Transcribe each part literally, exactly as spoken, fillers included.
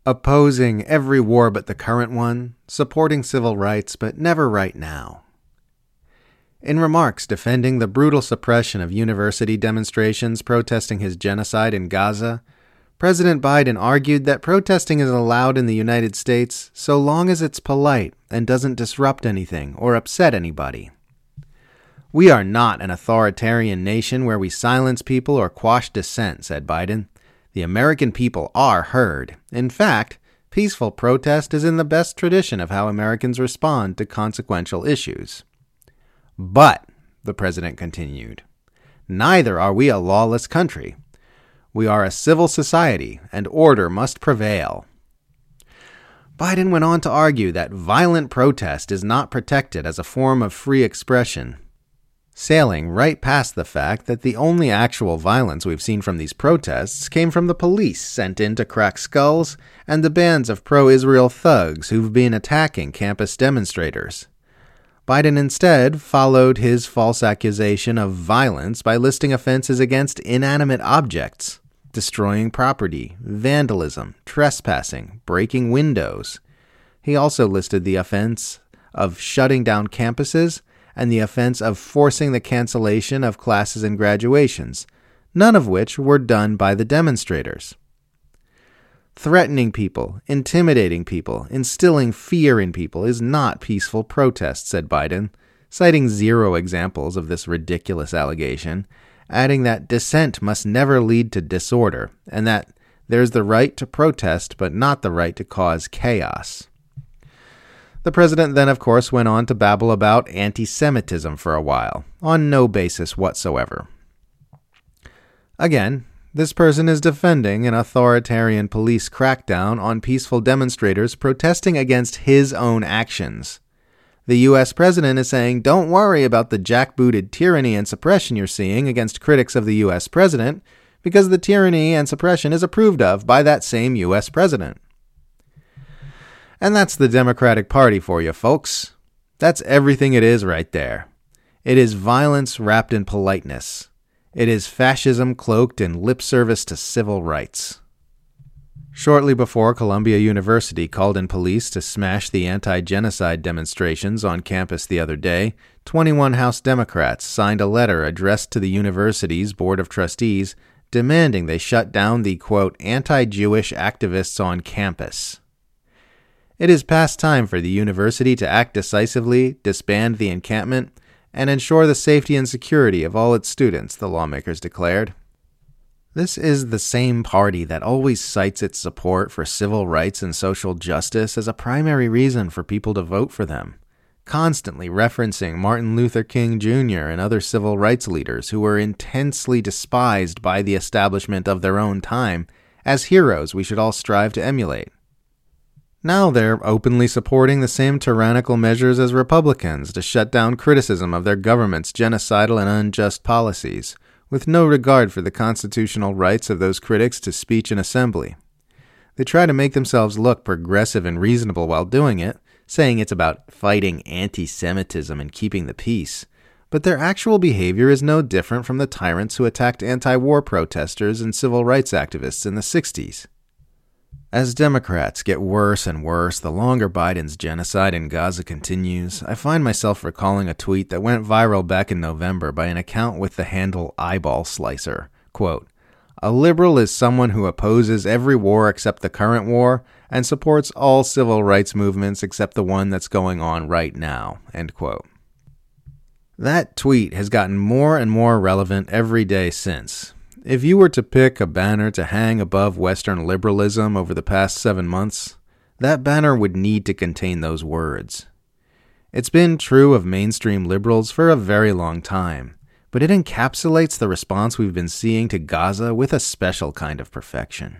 Opposing every war but the current one, supporting civil rights but never right now. In remarks defending the brutal suppression of university demonstrations protesting his genocide in Gaza, President Biden argued that protesting is allowed in the United States so long as it's polite and doesn't disrupt anything or upset anybody. "We are not an authoritarian nation where we silence people or quash dissent," said Biden. "The American people are heard. In fact, peaceful protest is in the best tradition of how Americans respond to consequential issues." But, the president continued, "neither are we a lawless country. We are a civil society, and order must prevail." Biden went on to argue that violent protest is not protected as a form of free expression, sailing right past the fact that the only actual violence we've seen from these protests came from the police sent in to crack skulls and the bands of pro-Israel thugs who've been attacking campus demonstrators. Biden instead followed his false accusation of violence by listing offenses against inanimate objects, destroying property, vandalism, trespassing, breaking windows. He also listed the offense of shutting down campuses and the offense of forcing the cancellation of classes and graduations, none of which were done by the demonstrators. Threatening people, intimidating people, instilling fear in people is not peaceful protest, said Biden, citing zero examples of this ridiculous allegation, adding that dissent must never lead to disorder, and that there's the right to protest but not the right to cause chaos. The president then, of course, went on to babble about anti-Semitism for a while, on no basis whatsoever. Again, this person is defending an authoritarian police crackdown on peaceful demonstrators protesting against his own actions. The U S president is saying, don't worry about the jackbooted tyranny and suppression you're seeing against critics of the U S president, because the tyranny and suppression is approved of by that same U S president. And that's the Democratic Party for you, folks. That's everything it is right there. It is violence wrapped in politeness. It is fascism cloaked in lip service to civil rights. Shortly before Columbia University called in police to smash the anti-genocide demonstrations on campus the other day, twenty-one House Democrats signed a letter addressed to the university's Board of Trustees demanding they shut down the, quote, anti-Jewish activists on campus. It is past time for the university to act decisively, disband the encampment, and ensure the safety and security of all its students, the lawmakers declared. This is the same party that always cites its support for civil rights and social justice as a primary reason for people to vote for them, constantly referencing Martin Luther King Junior and other civil rights leaders who were intensely despised by the establishment of their own time as heroes we should all strive to emulate. Now they're openly supporting the same tyrannical measures as Republicans to shut down criticism of their government's genocidal and unjust policies, with no regard for the constitutional rights of those critics to speech and assembly. They try to make themselves look progressive and reasonable while doing it, saying it's about fighting anti-Semitism and keeping the peace, but their actual behavior is no different from the tyrants who attacked anti-war protesters and civil rights activists in the sixties. As Democrats get worse and worse the longer Biden's genocide in Gaza continues, I find myself recalling a tweet that went viral back in November by an account with the handle Eyeball Slicer. Quote, "A liberal is someone who opposes every war except the current war and supports all civil rights movements except the one that's going on right now." End quote. That tweet has gotten more and more relevant every day since. If you were to pick a banner to hang above Western liberalism over the past seven months, that banner would need to contain those words. It's been true of mainstream liberals for a very long time, but it encapsulates the response we've been seeing to Gaza with a special kind of perfection.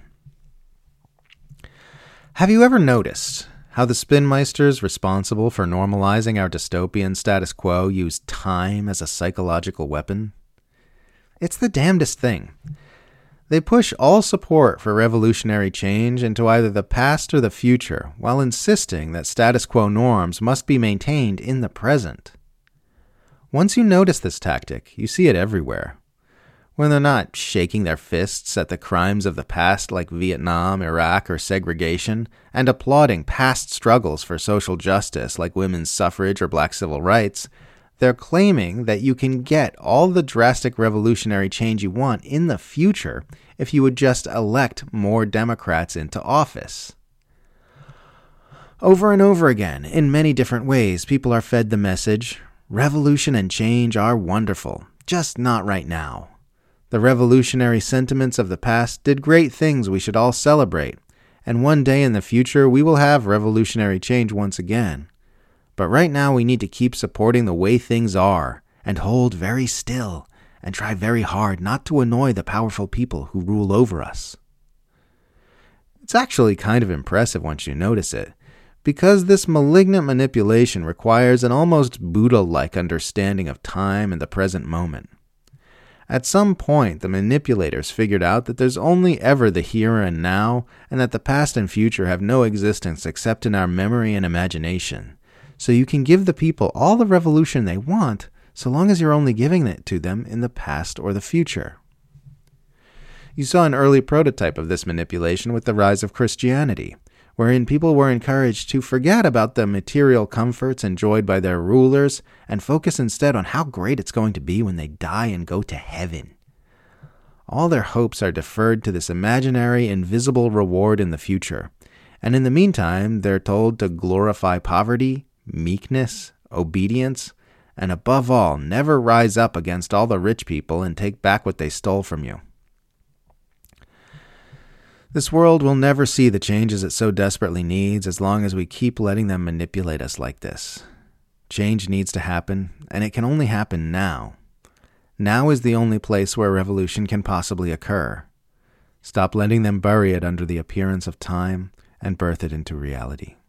Have you ever noticed how the spinmeisters responsible for normalizing our dystopian status quo use time as a psychological weapon? It's the damnedest thing. They push all support for revolutionary change into either the past or the future, while insisting that status quo norms must be maintained in the present. Once you notice this tactic, you see it everywhere. when they're not shaking their fists at the crimes of the past like Vietnam, Iraq, or segregation, and applauding past struggles for social justice like women's suffrage or black civil rights, they're claiming that you can get all the drastic revolutionary change you want in the future if you would just elect more Democrats into office. Over and over again, in many different ways, people are fed the message, revolution and change are wonderful, just not right now. The revolutionary sentiments of the past did great things we should all celebrate, and one day in the future we will have revolutionary change once again. But right now we need to keep supporting the way things are, and hold very still, and try very hard not to annoy the powerful people who rule over us. It's actually kind of impressive once you notice it, because this malignant manipulation requires an almost Buddha-like understanding of time and the present moment. At some point, the manipulators figured out that there's only ever the here and now, and that the past and future have no existence except in our memory and imagination. So you can give the people all the revolution they want, so long as you're only giving it to them in the past or the future. You saw an early prototype of this manipulation with the rise of Christianity, wherein people were encouraged to forget about the material comforts enjoyed by their rulers and focus instead on how great it's going to be when they die and go to heaven. All their hopes are deferred to this imaginary, invisible reward in the future, and in the meantime, they're told to glorify poverty, meekness, obedience, and above all, never rise up against all the rich people and take back what they stole from you. This world will never see the changes it so desperately needs as long as we keep letting them manipulate us like this. Change needs to happen, and it can only happen now. Now is the only place where revolution can possibly occur. Stop letting them bury it under the appearance of time and birth it into reality.